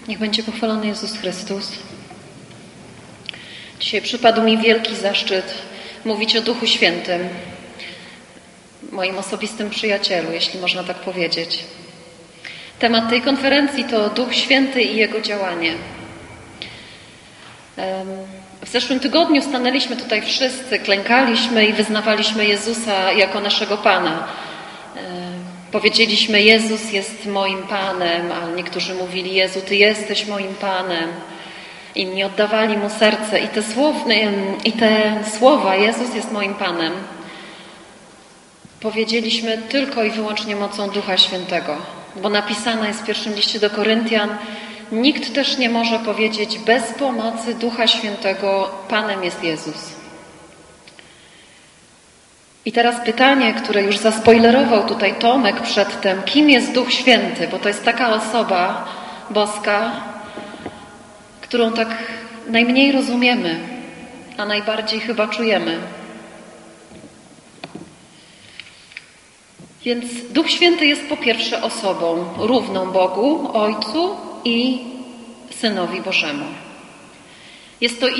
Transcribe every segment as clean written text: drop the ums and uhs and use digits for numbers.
Niech będzie pochwalony Jezus Chrystus. Dzisiaj przypadł mi wielki zaszczyt mówić o Duchu Świętym, moim osobistym przyjacielu, jeśli można tak powiedzieć. Temat tej konferencji to Duch Święty i Jego działanie. W zeszłym tygodniu stanęliśmy tutaj wszyscy, klękaliśmy i wyznawaliśmy Jezusa jako naszego Pana. Powiedzieliśmy: Jezus jest moim Panem, a niektórzy mówili: Jezu, Ty jesteś moim Panem. Inni oddawali Mu serce i te słowa Jezus jest moim Panem powiedzieliśmy tylko i wyłącznie mocą Ducha Świętego, bo napisane jest w pierwszym liście do Koryntian: nikt też nie może powiedzieć bez pomocy Ducha Świętego: Panem jest Jezus. I teraz pytanie, które już zaspoilerował tutaj Tomek przedtem: kim jest Duch Święty? Bo to jest taka osoba boska, którą tak najmniej rozumiemy, a najbardziej chyba czujemy. Więc Duch Święty jest po pierwsze osobą równą Bogu, Ojcu i Synowi Bożemu. Jest to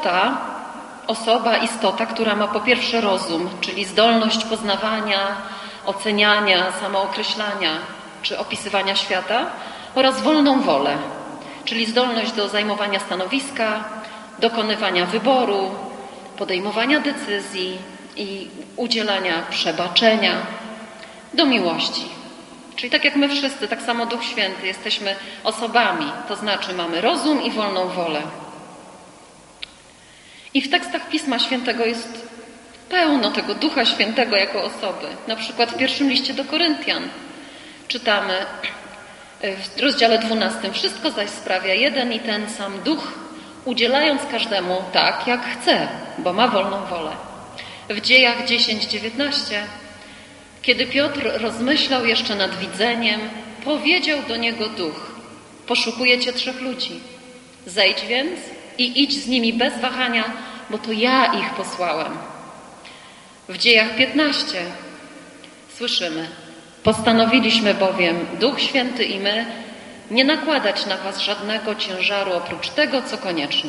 istota, która ma po pierwsze rozum, czyli zdolność poznawania, oceniania, samookreślania czy opisywania świata, oraz wolną wolę, czyli zdolność do zajmowania stanowiska, dokonywania wyboru, podejmowania decyzji i udzielania przebaczenia, do miłości. Czyli tak jak my wszyscy, tak samo Duch Święty, jesteśmy osobami, to znaczy mamy rozum i wolną wolę. I w tekstach Pisma Świętego jest pełno tego Ducha Świętego jako osoby. Na przykład w pierwszym liście do Koryntian czytamy w rozdziale 12: wszystko zaś sprawia jeden i ten sam Duch, udzielając każdemu tak, jak chce, bo ma wolną wolę. W Dziejach 10:19: kiedy Piotr rozmyślał jeszcze nad widzeniem, powiedział do niego Duch: poszukujecie 3 ludzi. Zejdź więc i idź z nimi bez wahania, bo to ja ich posłałem. W Dziejach 15 słyszymy: postanowiliśmy bowiem, Duch Święty i my, nie nakładać na was żadnego ciężaru oprócz tego, co konieczne.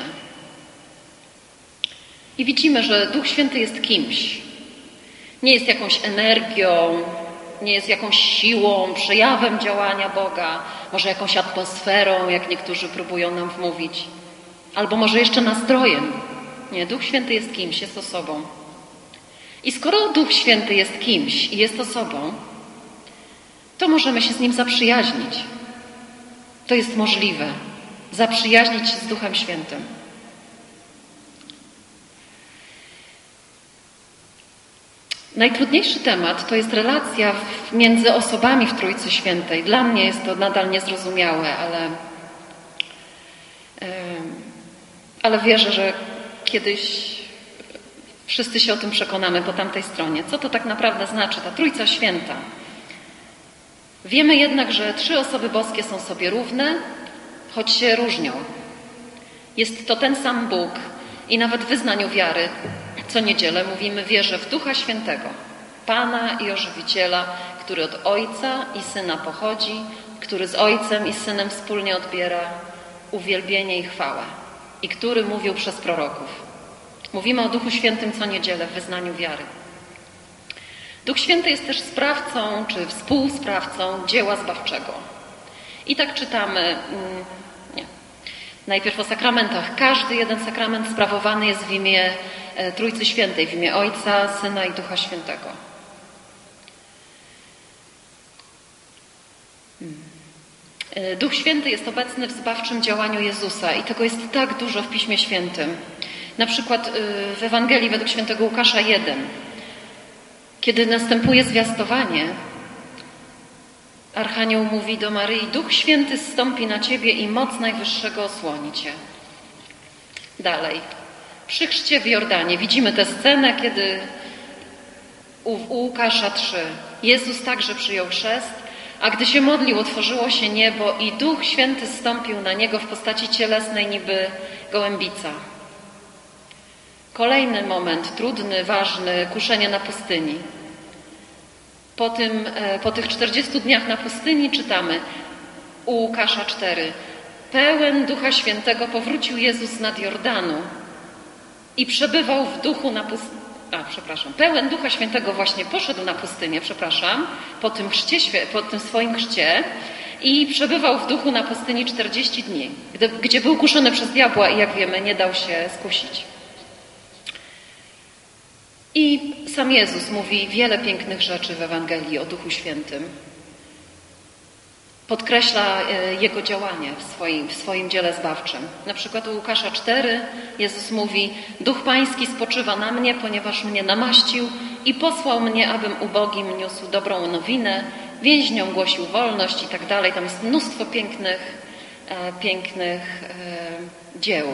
I widzimy, że Duch Święty jest kimś. Nie jest jakąś energią, nie jest jakąś siłą, przejawem działania Boga, może jakąś atmosferą, jak niektórzy próbują nam wmówić, albo może jeszcze nastrojem. Nie, Duch Święty jest kimś, jest osobą. I skoro Duch Święty jest kimś i jest osobą, to możemy się z Nim zaprzyjaźnić. To jest możliwe. Zaprzyjaźnić się z Duchem Świętym. Najtrudniejszy temat to jest relacja między osobami w Trójcy Świętej. Dla mnie jest to nadal niezrozumiałe, ale wierzę, że kiedyś wszyscy się o tym przekonamy po tamtej stronie. Co to tak naprawdę znaczy ta Trójca Święta? Wiemy jednak, że 3 osoby boskie są sobie równe, choć się różnią. Jest to ten sam Bóg i nawet w wyznaniu wiary co niedzielę mówimy: wierzę w Ducha Świętego, Pana i Ożywiciela, który od Ojca i Syna pochodzi, który z Ojcem i Synem wspólnie odbiera uwielbienie i chwałę i który mówił przez proroków. Mówimy o Duchu Świętym co niedzielę w wyznaniu wiary. Duch Święty jest też sprawcą czy współsprawcą dzieła zbawczego. I tak czytamy najpierw o sakramentach. Każdy jeden sakrament sprawowany jest w imię Trójcy Świętej, w imię Ojca, Syna i Ducha Świętego. Duch Święty jest obecny w zbawczym działaniu Jezusa i tego jest tak dużo w Piśmie Świętym. Na przykład w Ewangelii według świętego Łukasza 1. Kiedy następuje zwiastowanie, Archanioł mówi do Maryi: Duch Święty zstąpi na Ciebie i moc Najwyższego osłoni Cię. Dalej. Przy chrzcie w Jordanie widzimy tę scenę, kiedy u Łukasza 3 Jezus także przyjął chrzest, a gdy się modlił, otworzyło się niebo i Duch Święty zstąpił na Niego w postaci cielesnej, niby gołębica. Kolejny moment, trudny, ważny, kuszenie na pustyni. Po tych 40 dniach na pustyni czytamy u Łukasza 4. pełen Ducha Świętego powrócił Jezus nad Jordanu i przebywał w duchu na pustyni. Pełen Ducha Świętego właśnie poszedł na pustynię, po tym swoim chrzcie i przebywał w duchu na pustyni 40 dni, gdzie był kuszony przez diabła i jak wiemy, nie dał się skusić. I sam Jezus mówi wiele pięknych rzeczy w Ewangelii o Duchu Świętym. Podkreśla Jego działanie w swoim dziele zbawczym. Na przykład u Łukasza 4 Jezus mówi: Duch Pański spoczywa na mnie, ponieważ mnie namaścił i posłał mnie, abym ubogim niósł dobrą nowinę, więźniom głosił wolność i tak dalej. Tam jest mnóstwo pięknych dzieł.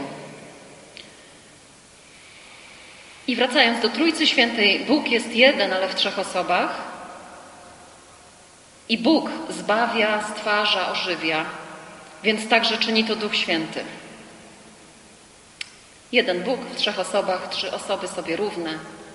I wracając do Trójcy Świętej, Bóg jest jeden, ale w 3 osobach. I Bóg zbawia, stwarza, ożywia, więc także czyni to Duch Święty. Jeden Bóg w 3 osobach, 3 osoby sobie równe.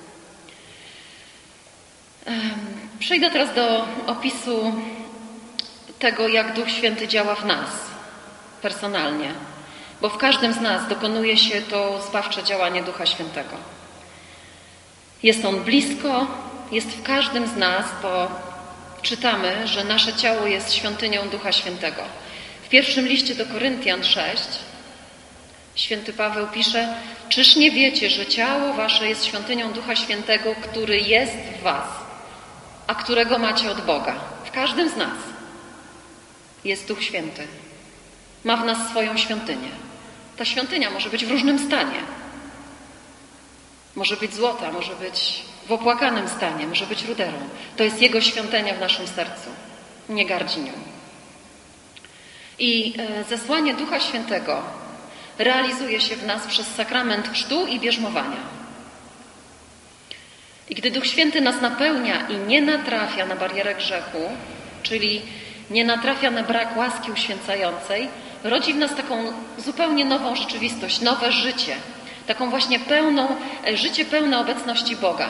Przejdę teraz do opisu tego, jak Duch Święty działa w nas personalnie, bo w każdym z nas dokonuje się to zbawcze działanie Ducha Świętego. Jest On blisko, jest w każdym z nas, bo czytamy, że nasze ciało jest świątynią Ducha Świętego. W pierwszym liście do Koryntian 6 święty Paweł pisze: czyż nie wiecie, że ciało wasze jest świątynią Ducha Świętego, który jest w was, a którego macie od Boga? W każdym z nas jest Duch Święty. Ma w nas swoją świątynię. Ta świątynia może być w różnym stanie. Może być złota, może być w opłakanym stanie, może być ruderą. To jest Jego świątynia w naszym sercu. Nie gardzi nią. I zesłanie Ducha Świętego realizuje się w nas przez sakrament chrztu i bierzmowania. I gdy Duch Święty nas napełnia i nie natrafia na barierę grzechu, czyli nie natrafia na brak łaski uświęcającej, rodzi w nas taką zupełnie nową rzeczywistość, nowe życie. Taką właśnie życie pełne obecności Boga.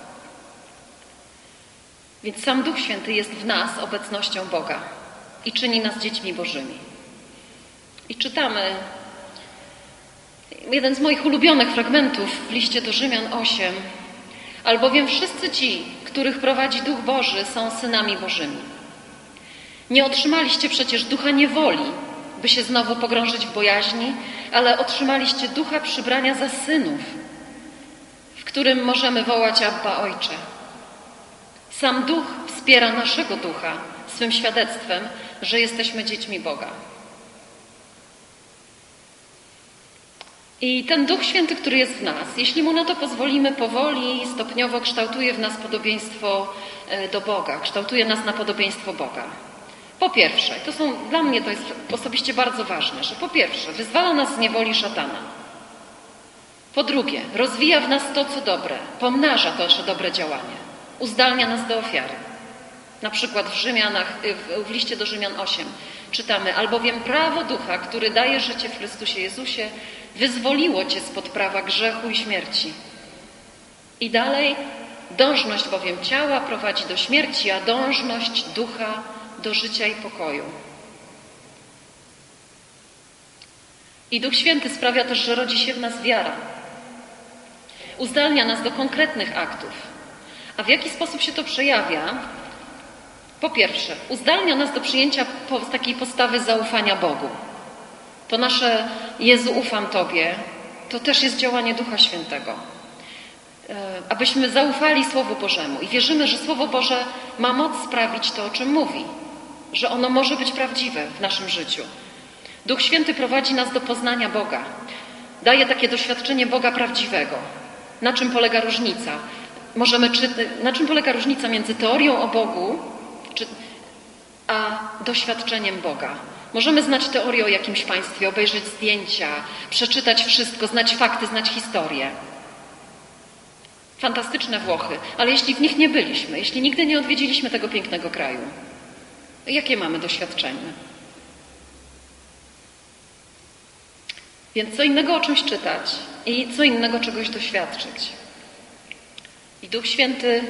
Więc sam Duch Święty jest w nas obecnością Boga i czyni nas dziećmi Bożymi. I czytamy jeden z moich ulubionych fragmentów w liście do Rzymian 8. Albowiem wszyscy ci, których prowadzi Duch Boży, są synami Bożymi. Nie otrzymaliście przecież ducha niewoli, by się znowu pogrążyć w bojaźni, ale otrzymaliście ducha przybrania za synów, w którym możemy wołać Abba, Ojcze. Sam Duch wspiera naszego ducha swym świadectwem, że jesteśmy dziećmi Boga. I ten Duch Święty, który jest w nas, jeśli Mu na to pozwolimy, powoli, stopniowo kształtuje w nas podobieństwo do Boga, kształtuje nas na podobieństwo Boga. Po pierwsze, dla mnie to jest osobiście bardzo ważne, że po pierwsze wyzwala nas z niewoli szatana. Po drugie, rozwija w nas to, co dobre, pomnaża to nasze dobre działanie, uzdalnia nas do ofiary. Na przykład w liście do Rzymian 8 czytamy: albowiem prawo ducha, który daje życie w Chrystusie Jezusie, wyzwoliło cię spod prawa grzechu i śmierci. I dalej, dążność bowiem ciała prowadzi do śmierci, a dążność ducha do życia i pokoju. I Duch Święty sprawia też, że rodzi się w nas wiara. Uzdalnia nas do konkretnych aktów. A w jaki sposób się to przejawia? Po pierwsze, uzdalnia nas do przyjęcia takiej postawy zaufania Bogu. To nasze Jezu, ufam Tobie, to też jest działanie Ducha Świętego. Abyśmy zaufali Słowu Bożemu i wierzymy, że Słowo Boże ma moc sprawić to, o czym mówi, że ono może być prawdziwe w naszym życiu. Duch Święty prowadzi nas do poznania Boga. Daje takie doświadczenie Boga prawdziwego. Na czym polega różnica? Na czym polega różnica między teorią o Bogu a doświadczeniem Boga? Możemy znać teorię o jakimś państwie, obejrzeć zdjęcia, przeczytać wszystko, znać fakty, znać historię. Fantastyczne Włochy, ale jeśli w nich nie byliśmy, jeśli nigdy nie odwiedziliśmy tego pięknego kraju, jakie mamy doświadczenie? Więc co innego o czymś czytać i co innego czegoś doświadczyć. I Duch Święty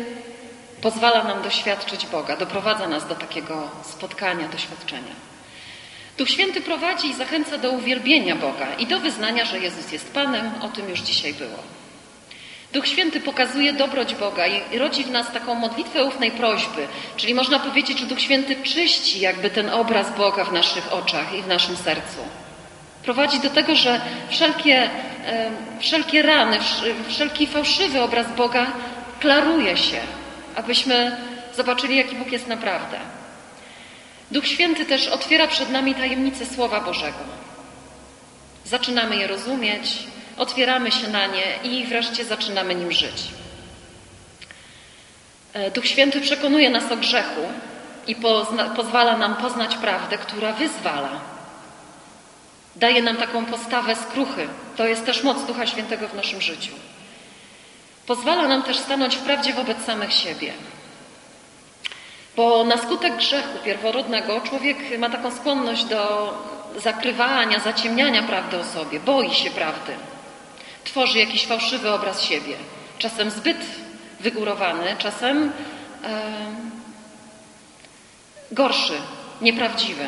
pozwala nam doświadczyć Boga, doprowadza nas do takiego spotkania, doświadczenia. Duch Święty prowadzi i zachęca do uwielbienia Boga i do wyznania, że Jezus jest Panem. O tym już dzisiaj było. Duch Święty pokazuje dobroć Boga i rodzi w nas taką modlitwę ufnej prośby. Czyli można powiedzieć, że Duch Święty czyści jakby ten obraz Boga w naszych oczach i w naszym sercu. Prowadzi do tego, że wszelkie rany, wszelki fałszywy obraz Boga klaruje się, abyśmy zobaczyli, jaki Bóg jest naprawdę. Duch Święty też otwiera przed nami tajemnice Słowa Bożego. Zaczynamy je rozumieć, otwieramy się na nie i wreszcie zaczynamy nim żyć. Duch Święty przekonuje nas o grzechu i pozwala nam poznać prawdę, która wyzwala. Daje nam taką postawę skruchy. To jest też moc Ducha Świętego w naszym życiu. Pozwala nam też stanąć w prawdzie wobec samych siebie. Bo na skutek grzechu pierworodnego człowiek ma taką skłonność do zakrywania, zaciemniania prawdy o sobie. Boi się prawdy. Tworzy jakiś fałszywy obraz siebie. Czasem zbyt wygórowany, czasem gorszy, nieprawdziwy.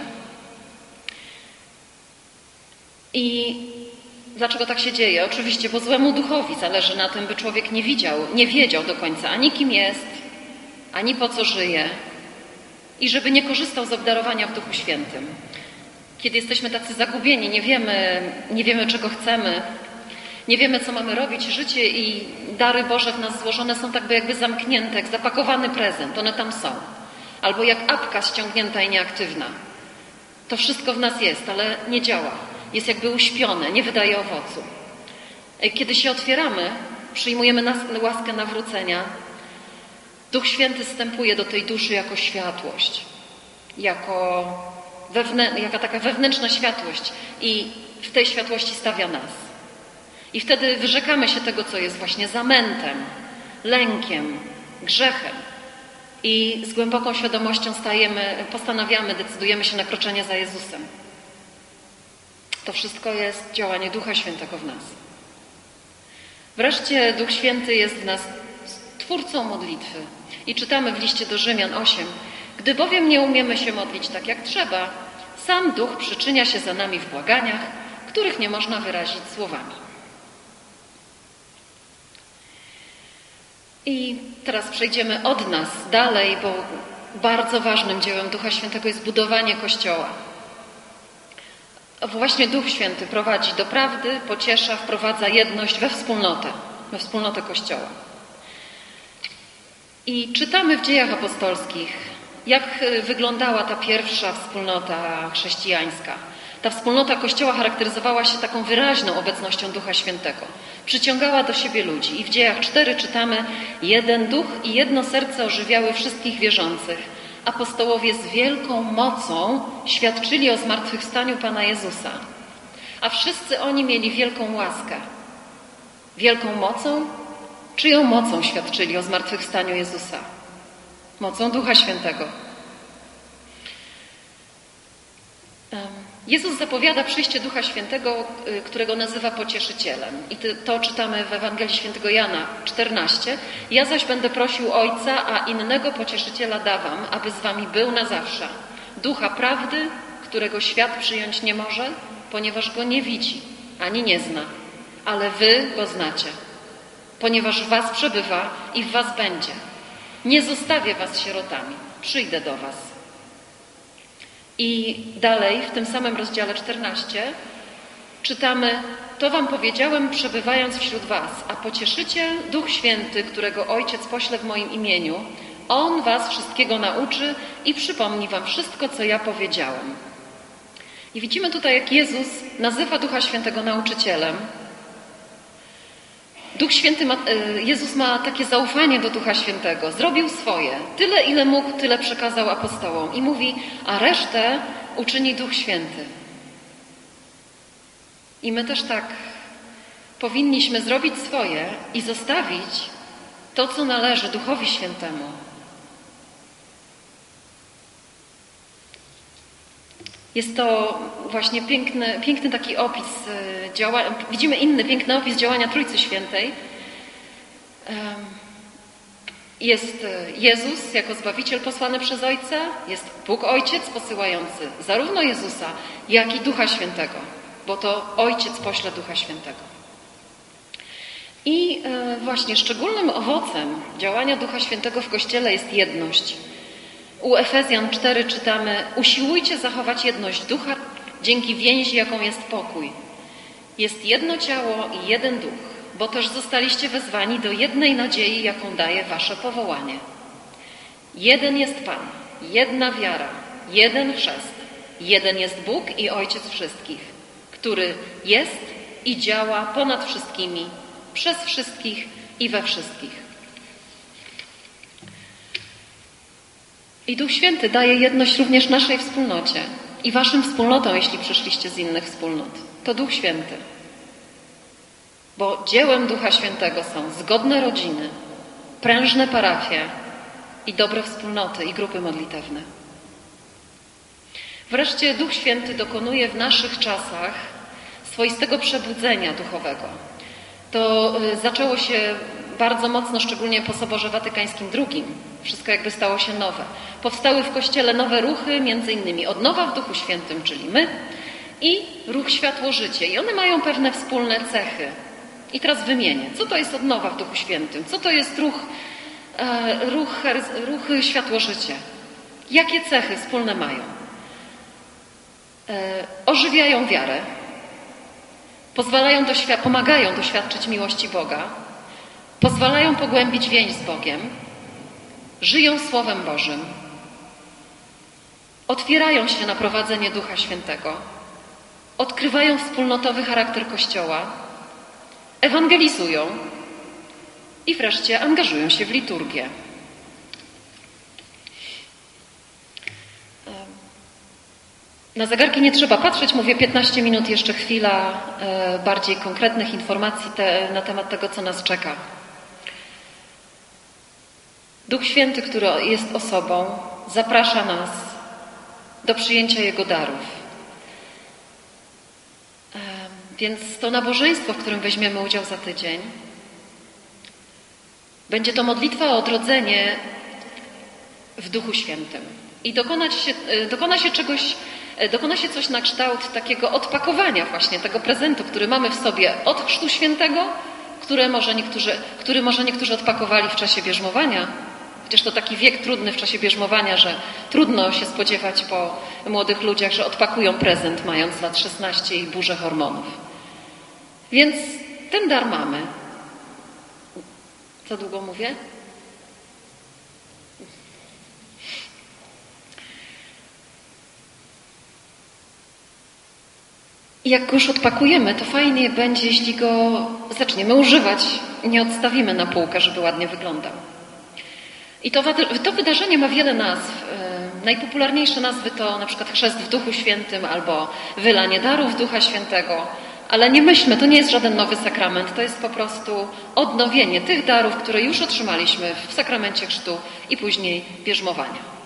I dlaczego tak się dzieje? Oczywiście, bo złemu duchowi zależy na tym, by człowiek nie wiedział do końca ani kim jest, ani po co żyje i żeby nie korzystał z obdarowania w Duchu Świętym. Kiedy jesteśmy tacy zagubieni, nie wiemy czego chcemy, nie wiemy co mamy robić, życie i dary Boże w nas złożone są tak jakby zamknięte, jak zapakowany prezent, one tam są. Albo jak apka ściągnięta i nieaktywna. To wszystko w nas jest, ale nie działa. Jest jakby uśpione, nie wydaje owocu. Kiedy się otwieramy, przyjmujemy łaskę nawrócenia, Duch Święty wstępuje do tej duszy jako światłość, jaka taka wewnętrzna światłość i w tej światłości stawia nas. I wtedy wyrzekamy się tego, co jest właśnie zamętem, lękiem, grzechem i z głęboką świadomością decydujemy się na kroczenie za Jezusem. To wszystko jest działanie Ducha Świętego w nas. Wreszcie Duch Święty jest w nas twórcą modlitwy. I czytamy w liście do Rzymian 8. Gdy bowiem nie umiemy się modlić tak jak trzeba, sam Duch przyczynia się za nami w błaganiach, których nie można wyrazić słowami. I teraz przejdziemy od nas dalej, bo bardzo ważnym dziełem Ducha Świętego jest budowanie Kościoła. Właśnie Duch Święty prowadzi do prawdy, pociesza, wprowadza jedność we wspólnotę Kościoła. I czytamy w Dziejach Apostolskich, jak wyglądała ta pierwsza wspólnota chrześcijańska. Ta wspólnota Kościoła charakteryzowała się taką wyraźną obecnością Ducha Świętego. Przyciągała do siebie ludzi. I w Dziejach 4 czytamy: jeden duch i jedno serce ożywiały wszystkich wierzących. Apostołowie z wielką mocą świadczyli o zmartwychwstaniu Pana Jezusa. A wszyscy oni mieli wielką łaskę. Wielką mocą? Czyją mocą świadczyli o zmartwychwstaniu Jezusa? Mocą Ducha Świętego. Jezus zapowiada przyjście Ducha Świętego, którego nazywa pocieszycielem. I to czytamy w Ewangelii Świętego Jana 14. Ja zaś będę prosił Ojca, a innego pocieszyciela dawam, aby z wami był na zawsze. Ducha prawdy, którego świat przyjąć nie może, ponieważ go nie widzi, ani nie zna. Ale wy go znacie, ponieważ w was przebywa i w was będzie. Nie zostawię was sierotami, przyjdę do was. I dalej, w tym samym rozdziale 14, czytamy: to wam powiedziałem, przebywając wśród was, a pocieszyciel, Duch Święty, którego Ojciec pośle w moim imieniu, On was wszystkiego nauczy i przypomni wam wszystko, co ja powiedziałem. I widzimy tutaj, jak Jezus nazywa Ducha Świętego nauczycielem. Jezus ma takie zaufanie do Ducha Świętego. Zrobił swoje. Tyle, ile mógł, tyle przekazał apostołom. I mówi, a resztę uczyni Duch Święty. I my też tak powinniśmy zrobić swoje i zostawić to, co należy Duchowi Świętemu. Jest to właśnie piękny taki opis działania. Widzimy inny piękny opis działania Trójcy Świętej. Jest Jezus jako Zbawiciel posłany przez Ojca, jest Bóg Ojciec posyłający zarówno Jezusa, jak i Ducha Świętego, bo to Ojciec pośle Ducha Świętego. I właśnie szczególnym owocem działania Ducha Świętego w Kościele jest jedność. U Efezjan 4 czytamy: usiłujcie zachować jedność ducha dzięki więzi, jaką jest pokój. Jest jedno ciało i jeden duch, bo też zostaliście wezwani do jednej nadziei, jaką daje wasze powołanie. Jeden jest Pan, jedna wiara, jeden chrzest, jeden jest Bóg i Ojciec wszystkich, który jest i działa ponad wszystkimi, przez wszystkich i we wszystkich. I Duch Święty daje jedność również naszej wspólnocie i waszym wspólnotom, jeśli przyszliście z innych wspólnot. To Duch Święty. Bo dziełem Ducha Świętego są zgodne rodziny, prężne parafie i dobre wspólnoty i grupy modlitewne. Wreszcie Duch Święty dokonuje w naszych czasach swoistego przebudzenia duchowego. To zaczęło się bardzo mocno, szczególnie po Soborze Watykańskim II. Wszystko jakby stało się nowe. Powstały w Kościele nowe ruchy, między innymi Odnowa w Duchu Świętym, czyli my, i ruch Światło-Życie. I one mają pewne wspólne cechy. I teraz wymienię. Co to jest Odnowa w Duchu Świętym? Co to jest ruch Światło-Życie? Jakie cechy wspólne mają? Ożywiają wiarę, pomagają doświadczyć miłości Boga, pozwalają pogłębić więź z Bogiem, żyją Słowem Bożym, otwierają się na prowadzenie Ducha Świętego, odkrywają wspólnotowy charakter Kościoła, ewangelizują i wreszcie angażują się w liturgię. Na zegarki nie trzeba patrzeć, mówię 15 minut, jeszcze chwila bardziej konkretnych informacji na temat tego, co nas czeka. Duch Święty, który jest osobą, zaprasza nas do przyjęcia Jego darów. Więc to nabożeństwo, w którym weźmiemy udział za tydzień, będzie to modlitwa o odrodzenie w Duchu Świętym. I dokona się coś na kształt takiego odpakowania właśnie tego prezentu, który mamy w sobie od Chrztu Świętego, który może niektórzy odpakowali w czasie bierzmowania. Chociaż to taki wiek trudny w czasie bierzmowania, że trudno się spodziewać po młodych ludziach, że odpakują prezent mając lat 16 i burzę hormonów. Więc ten dar mamy. Za długo mówię? I jak go już odpakujemy, to fajnie będzie, jeśli go zaczniemy używać i nie odstawimy na półkę, żeby ładnie wyglądał. I to wydarzenie ma wiele nazw. Najpopularniejsze nazwy to na przykład chrzest w Duchu Świętym albo wylanie darów Ducha Świętego. Ale nie myślmy, to nie jest żaden nowy sakrament, to jest po prostu odnowienie tych darów, które już otrzymaliśmy w sakramencie chrztu i później bierzmowania.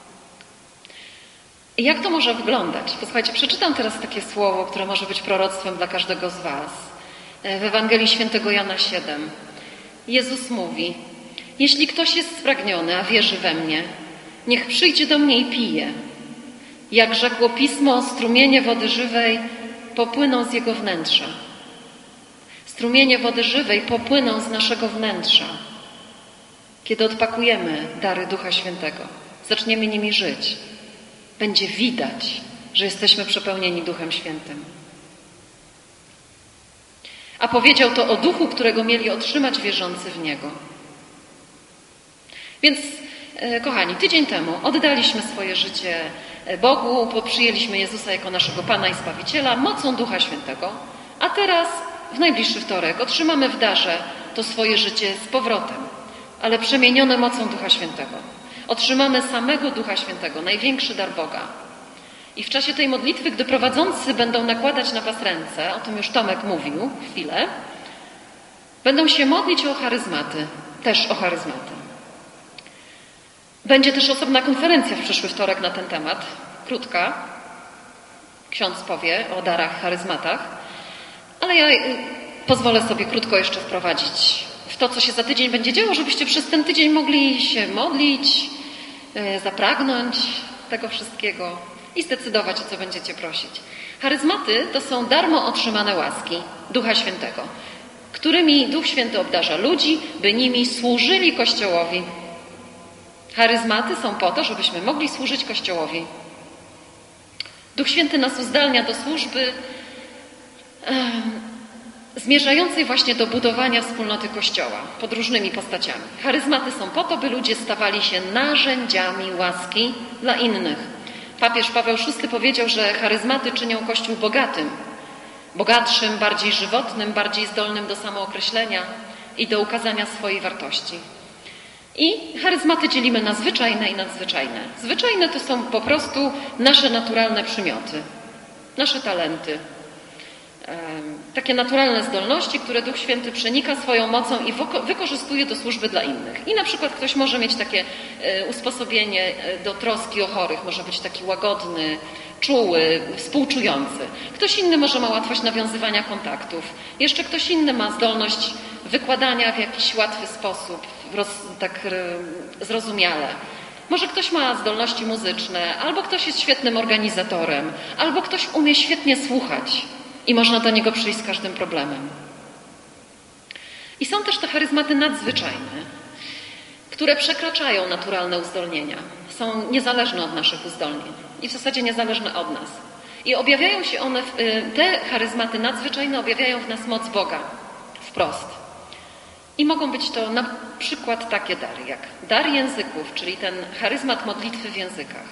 I jak to może wyglądać? Posłuchajcie, przeczytam teraz takie słowo, które może być proroctwem dla każdego z was. W Ewangelii Świętego Jana 7. Jezus mówi: jeśli ktoś jest spragniony, a wierzy we mnie, niech przyjdzie do mnie i pije. Jak rzekło Pismo, strumienie wody żywej popłyną z jego wnętrza. Strumienie wody żywej popłyną z naszego wnętrza. Kiedy odpakujemy dary Ducha Świętego, zaczniemy nimi żyć, będzie widać, że jesteśmy przepełnieni Duchem Świętym. A powiedział to o Duchu, którego mieli otrzymać wierzący w Niego. Więc, kochani, tydzień temu oddaliśmy swoje życie Bogu, bo przyjęliśmy Jezusa jako naszego Pana i Zbawiciela mocą Ducha Świętego, a teraz w najbliższy wtorek otrzymamy w darze to swoje życie z powrotem, ale przemienione mocą Ducha Świętego. Otrzymamy samego Ducha Świętego, największy dar Boga. I w czasie tej modlitwy, gdy prowadzący będą nakładać na was ręce, o tym już Tomek mówił chwilę, będą się modlić o charyzmaty, też o charyzmaty. Będzie też osobna konferencja w przyszły wtorek na ten temat, krótka. Ksiądz powie o darach, charyzmatach, ale ja pozwolę sobie krótko jeszcze wprowadzić w to, co się za tydzień będzie działo, żebyście przez ten tydzień mogli się modlić, zapragnąć tego wszystkiego i zdecydować, o co będziecie prosić. Charyzmaty to są darmo otrzymane łaski Ducha Świętego, którymi Duch Święty obdarza ludzi, by nimi służyli Kościołowi. Charyzmaty są po to, żebyśmy mogli służyć Kościołowi. Duch Święty nas uzdalnia do służby zmierzającej właśnie do budowania wspólnoty Kościoła pod różnymi postaciami. Charyzmaty są po to, by ludzie stawali się narzędziami łaski dla innych. Papież Paweł VI powiedział, że charyzmaty czynią Kościół bogatszym, bardziej żywotnym, bardziej zdolnym do samookreślenia i do ukazania swojej wartości. I charyzmaty dzielimy na zwyczajne i nadzwyczajne. Zwyczajne to są po prostu nasze naturalne przymioty, nasze talenty, takie naturalne zdolności, które Duch Święty przenika swoją mocą i wykorzystuje do służby dla innych. I na przykład ktoś może mieć takie usposobienie do troski o chorych, może być taki łagodny, czuły, współczujący. Ktoś inny może ma łatwość nawiązywania kontaktów. Jeszcze ktoś inny ma zdolność wykładania w jakiś łatwy sposób, tak zrozumiale. Może ktoś ma zdolności muzyczne, albo ktoś jest świetnym organizatorem, albo ktoś umie świetnie słuchać i można do niego przyjść z każdym problemem. I są też te charyzmaty nadzwyczajne, które przekraczają naturalne uzdolnienia. Są niezależne od naszych uzdolnień i w zasadzie niezależne od nas. I objawiają się one, te charyzmaty nadzwyczajne objawiają w nas moc Boga wprost. I mogą być to na przykład takie dary, jak dar języków, czyli ten charyzmat modlitwy w językach.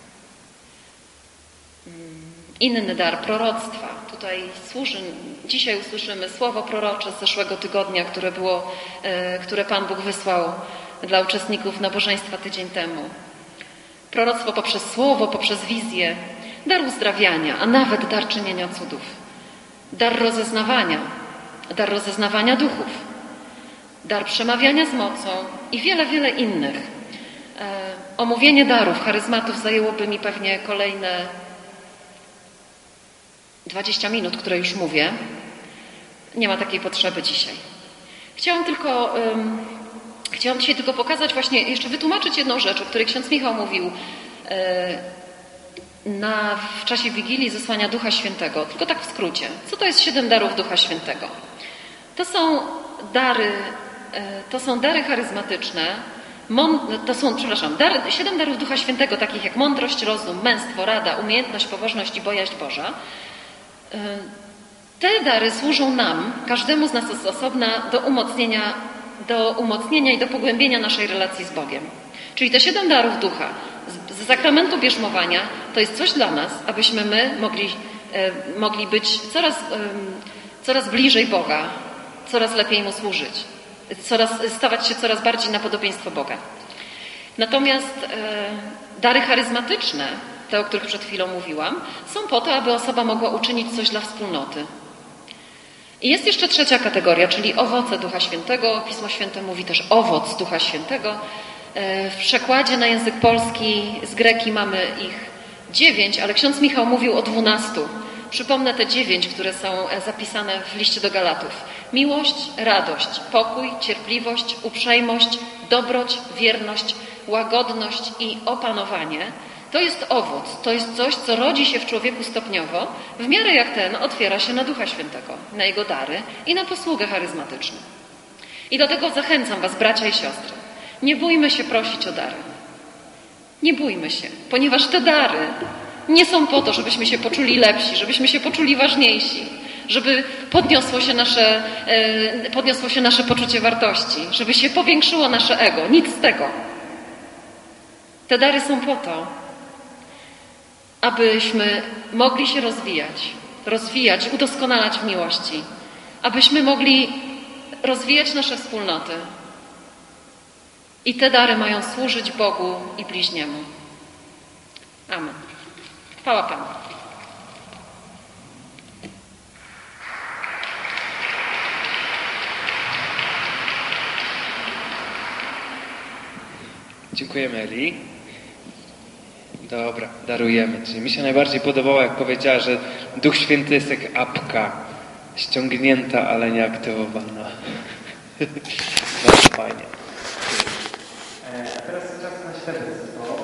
Inny dar proroctwa. Tutaj dzisiaj usłyszymy słowo prorocze z zeszłego tygodnia, które Pan Bóg wysłał dla uczestników nabożeństwa tydzień temu. Proroctwo poprzez słowo, poprzez wizję, dar uzdrawiania, a nawet dar czynienia cudów. Dar rozeznawania duchów, dar przemawiania z mocą i wiele, wiele innych. Omówienie darów, charyzmatów zajęłoby mi pewnie kolejne 20 minut, które już mówię. Nie ma takiej potrzeby dzisiaj. Chciałam dzisiaj tylko pokazać, właśnie jeszcze wytłumaczyć jedną rzecz, o której ksiądz Michał mówił w czasie Wigilii zesłania Ducha Świętego. Tylko tak w skrócie. Co to jest 7 darów Ducha Świętego? To są dary charyzmatyczne, 7 darów Ducha Świętego, takich jak mądrość, rozum, męstwo, rada, umiejętność, pobożność i bojaźń Boża. Te dary służą nam, każdemu z nas z osobna, do umocnienia i do pogłębienia naszej relacji z Bogiem. Czyli te 7 darów Ducha z sakramentu bierzmowania to jest coś dla nas, abyśmy my mogli być coraz bliżej Boga, coraz lepiej Mu służyć, stawać się coraz bardziej na podobieństwo Boga. Natomiast dary charyzmatyczne, te, o których przed chwilą mówiłam, są po to, aby osoba mogła uczynić coś dla wspólnoty. I jest jeszcze trzecia kategoria, czyli owoce Ducha Świętego. Pismo Święte mówi też owoc Ducha Świętego. W przekładzie na język polski z greki mamy ich 9, ale ksiądz Michał mówił o 12. Przypomnę te 9, które są zapisane w liście do Galatów. Miłość, radość, pokój, cierpliwość, uprzejmość, dobroć, wierność, łagodność i opanowanie. To jest owoc, to jest coś, co rodzi się w człowieku stopniowo, w miarę jak ten otwiera się na Ducha Świętego, na Jego dary i na posługę charyzmatyczną. I dlatego zachęcam Was, bracia i siostry, nie bójmy się prosić o dary. Nie bójmy się, ponieważ te dary nie są po to, żebyśmy się poczuli lepsi, żebyśmy się poczuli ważniejsi, żeby podniosło się nasze poczucie wartości, żeby się powiększyło nasze ego. Nic z tego. Te dary są po to, abyśmy mogli się rozwijać, udoskonalać w miłości, abyśmy mogli rozwijać nasze wspólnoty. I te dary mają służyć Bogu i bliźniemu. Amen. Chwała Panu. Dziękujemy, Eli. Dobra, darujemy. Czyli mi się najbardziej podobało, jak powiedziała, że Duch Święty jest jak apka, ściągnięta, ale nie aktywowana. Bardzo fajnie. A teraz czas na świadectwo.